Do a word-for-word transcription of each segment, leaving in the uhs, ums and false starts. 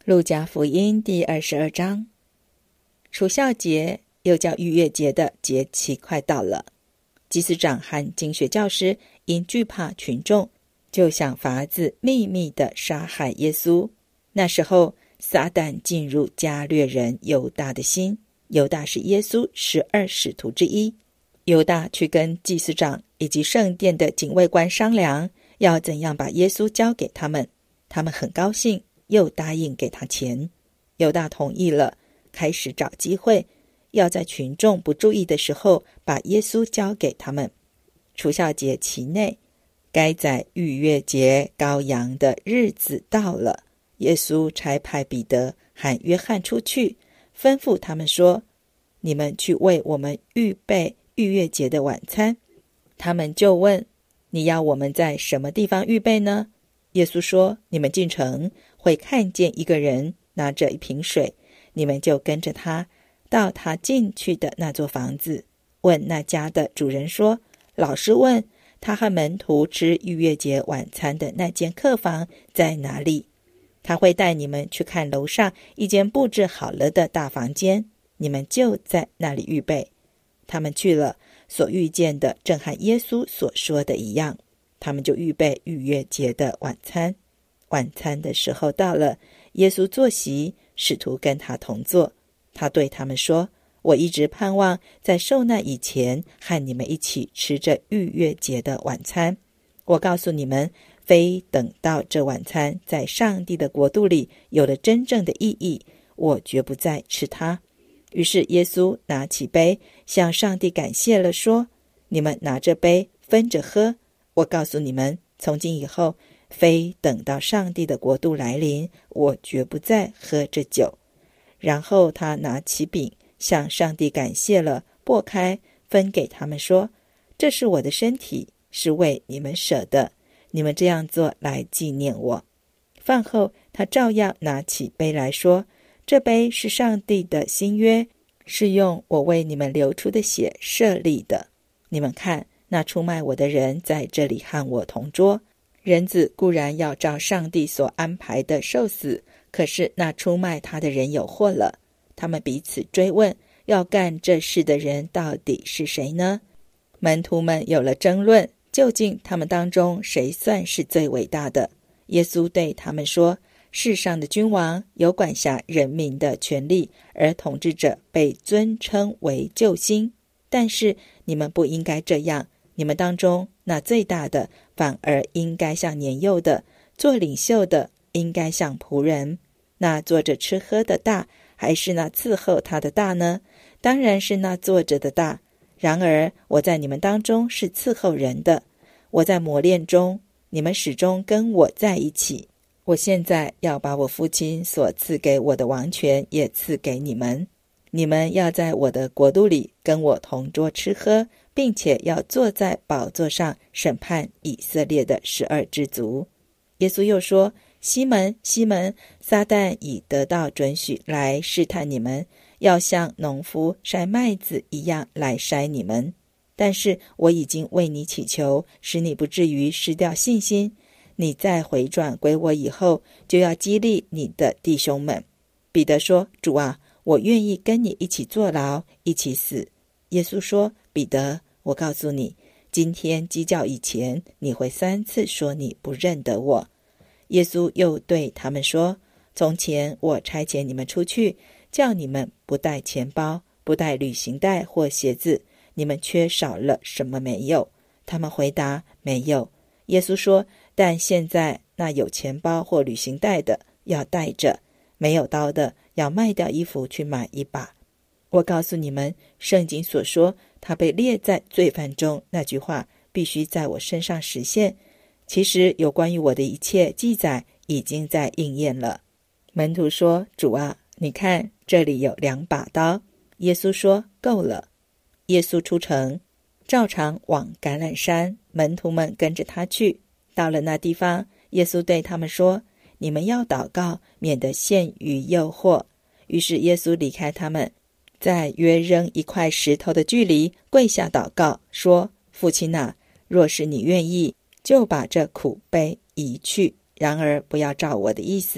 路加福音第二十二章，除酵节又叫逾越节的节期快到了，祭司长和经学教师因惧怕群众，就想法子秘密地杀害耶稣。那时候撒旦进入加略人犹大的心，犹大是耶稣十二使徒之一。犹大去跟祭司长以及圣殿的警卫官商量，要怎样把耶稣交给他们。他们很高兴，又答应给他钱。犹大同意了，开始找机会，要在群众不注意的时候把耶稣交给他们。除酵节期内，该在逾越节羔羊的日子到了，耶稣差派彼得和约翰出去，吩咐他们说：你们去为我们预备逾越节的晚餐。他们就问：你要我们在什么地方预备呢？耶稣说：你们进城会看见一个人拿着一瓶水，你们就跟着他到他进去的那座房子，问那家的主人说：老师问他和门徒吃逾越节晚餐的那间客房在哪里？他会带你们去看楼上一间布置好了的大房间，你们就在那里预备。他们去了，所遇见的正和耶稣所说的一样，他们就预备逾越节的晚餐。晚餐的时候到了，耶稣坐席，使徒跟他同坐。他对他们说：我一直盼望在受难以前和你们一起吃这逾越节的晚餐。我告诉你们，非等到这晚餐在上帝的国度里有了真正的意义，我绝不再吃它。于是耶稣拿起杯，向上帝感谢了，说：你们拿着杯分着喝。我告诉你们，从今以后，非等到上帝的国度来临，我绝不再喝这酒。然后他拿起饼，向上帝感谢了，擘开，分给他们说：这是我的身体，是为你们舍的，你们这样做来纪念我。饭后，他照样拿起杯来说：这杯是上帝的新约，是用我为你们流出的血设立的。你们看，那出卖我的人在这里和我同桌。人子固然要照上帝所安排的受死，可是那出卖他的人有祸了。他们彼此追问，要干这事的人到底是谁呢？门徒们有了争论，究竟他们当中谁算是最伟大的？耶稣对他们说：世上的君王有管辖人民的权利，而统治者被尊称为救星。但是你们不应该这样，你们当中那最大的反而应该像年幼的，做领袖的应该像仆人。那坐着吃喝的大，还是那伺候他的大呢？当然是那坐着的大。然而我在你们当中是伺候人的，我在磨练中，你们始终跟我在一起。我现在要把我父亲所赐给我的王权也赐给你们，你们要在我的国度里跟我同桌吃喝，并且要坐在宝座上审判以色列的十二支族。耶稣又说：西门，西门，撒旦已得到准许来试探你们，要像农夫筛麦子一样来筛你们。但是我已经为你祈求，使你不至于失掉信心。你再回转归我以后，就要激励你的弟兄们。彼得说：主啊，我愿意跟你一起坐牢，一起死。耶稣说：彼得，我告诉你，今天鸡叫以前，你会三次说你不认得我。耶稣又对他们说：从前我差遣你们出去，叫你们不带钱包，不带旅行袋或鞋子，你们缺少了什么没有？他们回答：没有。耶稣说：但现在那有钱包或旅行袋的要带着，没有刀的要卖掉衣服去买一把。我告诉你们，圣经所说他被列在罪犯中那句话必须在我身上实现。其实有关于我的一切记载已经在应验了。门徒说：主啊，你看这里有两把刀。耶稣说：够了。耶稣出城，照常往橄榄山，门徒们跟着他去。到了那地方，耶稣对他们说：你们要祷告，免得陷于诱惑。于是耶稣离开他们，在约扔一块石头的距离跪下祷告，说：父亲啊，若是你愿意，就把这苦杯移去，然而不要照我的意思，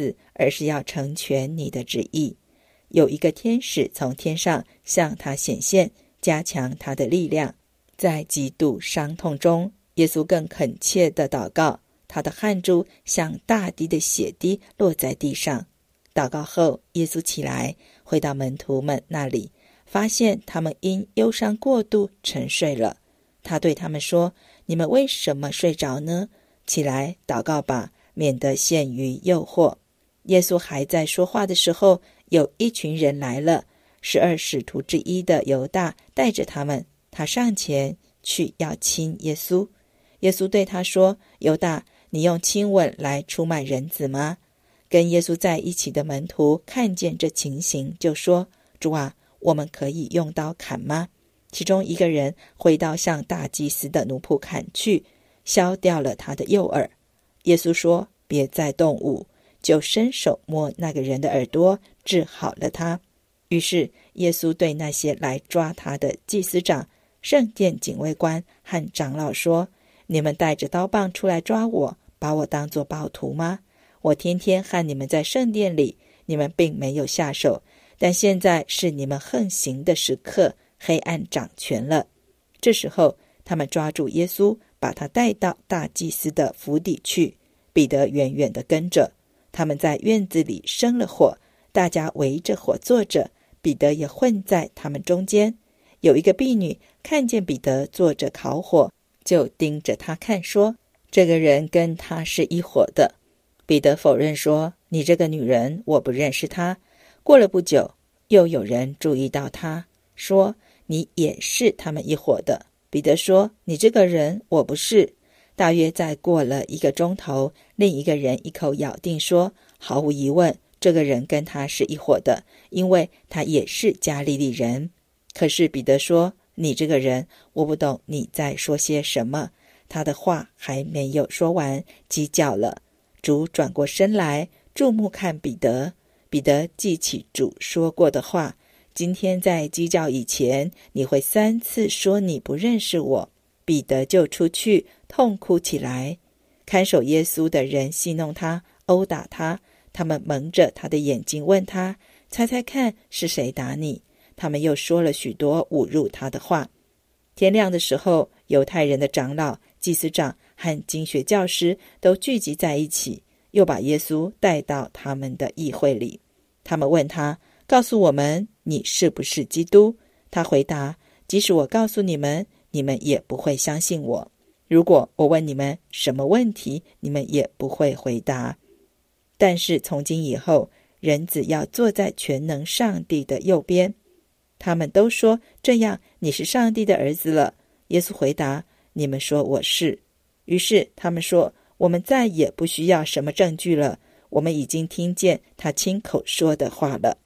而是要成全你的旨意。有一个天使从天上向他显现，加强他的力量。在极度伤痛中，耶稣更恳切地祷告，他的汗珠像大滴的血滴落在地上。祷告后，耶稣起来回到门徒们那里，发现他们因忧伤过度沉睡了。他对他们说：你们为什么睡着呢？起来祷告吧，免得陷于诱惑。耶稣还在说话的时候，有一群人来了，十二使徒之一的犹大带着他们，他上前去要亲耶稣。耶稣对他说：犹大，你用亲吻来出卖人子吗？跟耶稣在一起的门徒看见这情形，就说：主啊，我们可以用刀砍吗？其中一个人挥刀向大祭司的奴仆砍去，削掉了他的右耳。耶稣说：别再动武，就伸手摸那个人的耳朵，治好了他。于是耶稣对那些来抓他的祭司长、圣殿警卫官和长老说：你们带着刀棒出来抓我，把我当作暴徒吗？我天天和你们在圣殿里，你们并没有下手，但现在是你们横行的时刻，黑暗掌权了。这时候他们抓住耶稣，把他带到大祭司的府邸去。彼得远远地跟着。他们在院子里生了火，大家围着火坐着，彼得也混在他们中间。有一个婢女看见彼得坐着烤火，就盯着他看，说：这个人跟他是一伙的。彼得否认说：你这个女人，我不认识她。过了不久，又有人注意到他，说：你也是他们一伙的。彼得说：你这个人，我不是。大约再过了一个钟头，另一个人一口咬定说：毫无疑问，这个人跟他是一伙的，因为他也是加利利人。可是彼得说：你这个人，我不懂你在说些什么。他的话还没有说完，鸡叫了。主转过身来，注目看彼得。彼得记起主说过的话：今天在鸡叫以前，你会三次说你不认识我。彼得就出去痛哭起来。看守耶稣的人戏弄他，殴打他，他们蒙着他的眼睛问他：猜猜看是谁打你？他们又说了许多侮辱他的话。天亮的时候，犹太人的长老、祭司长和经学教师都聚集在一起，又把耶稣带到他们的议会里。他们问他：告诉我们，你是不是基督？他回答：即使我告诉你们，你们也不会相信我。如果我问你们什么问题，你们也不会回答。但是从今以后，人子要坐在全能上帝的右边。他们都说：这样，你是上帝的儿子了。耶稣回答：你们说我是。于是他们说：我们再也不需要什么证据了，我们已经听见他亲口说的话了。